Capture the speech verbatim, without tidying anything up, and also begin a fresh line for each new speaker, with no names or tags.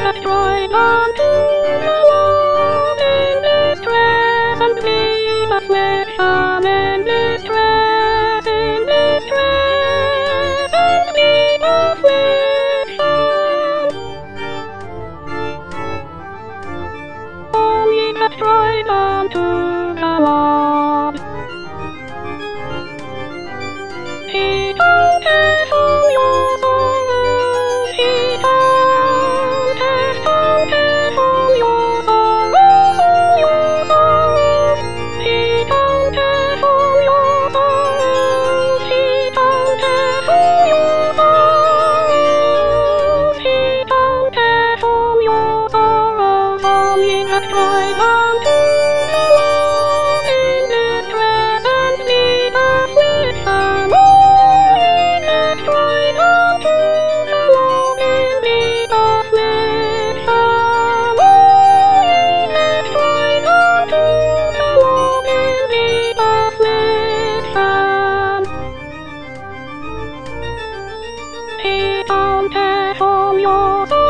must ride on to the Lord in distress and plead affliction in distress, in distress and plead affliction. Oh, ye must ride on to the Lord. He taunteth all your sorrows, he taunteth, taunteth all your sorrows, all your sorrows. He taunteth all your sorrows, he taunteth all your sorrows, he taunteth all your sorrows. All ye must ride on to the Lord in distress and plead affliction. He taunteth all your